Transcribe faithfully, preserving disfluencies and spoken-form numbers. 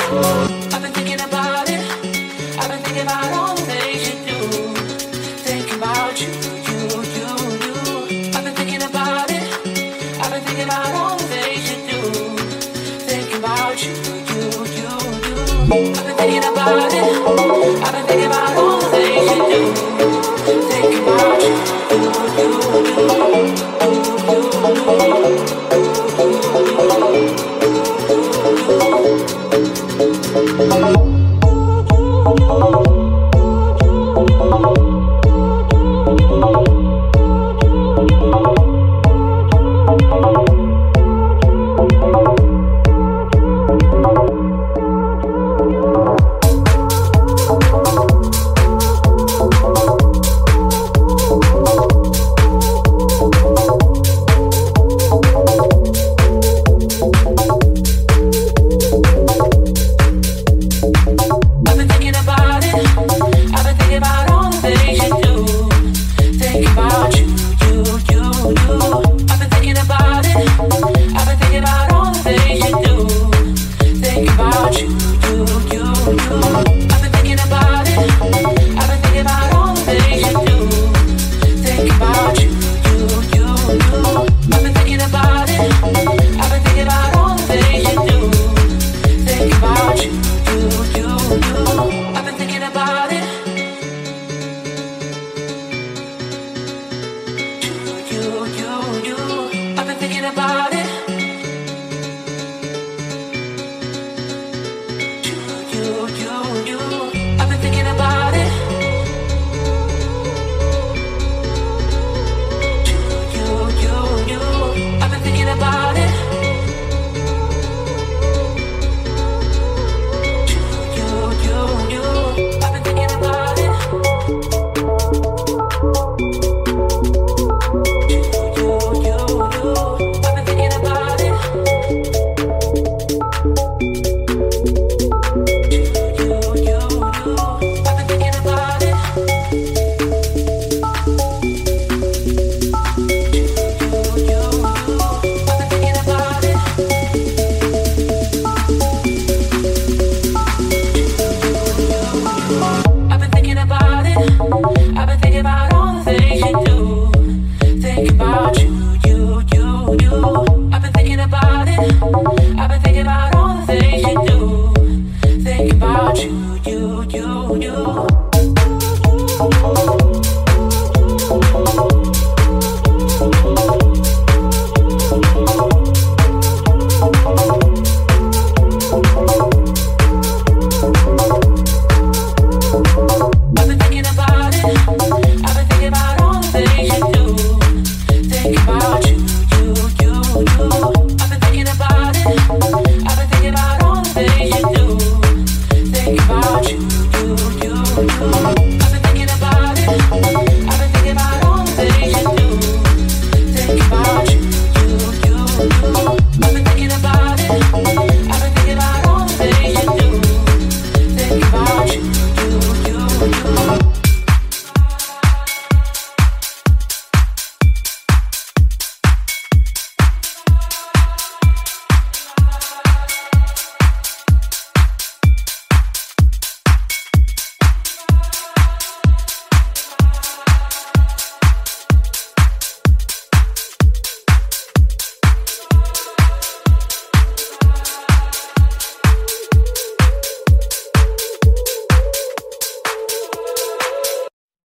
I've been thinking about it. I've been thinking about all the things you do. Thinking about you, you, you, you. I've been thinking about it. I've been thinking about all the things you do. Thinking about you, you, you, you. I've been thinking about it. I've been thinking about all the things you do. Thinking about you, you, you, you, you. About you, you, you, you.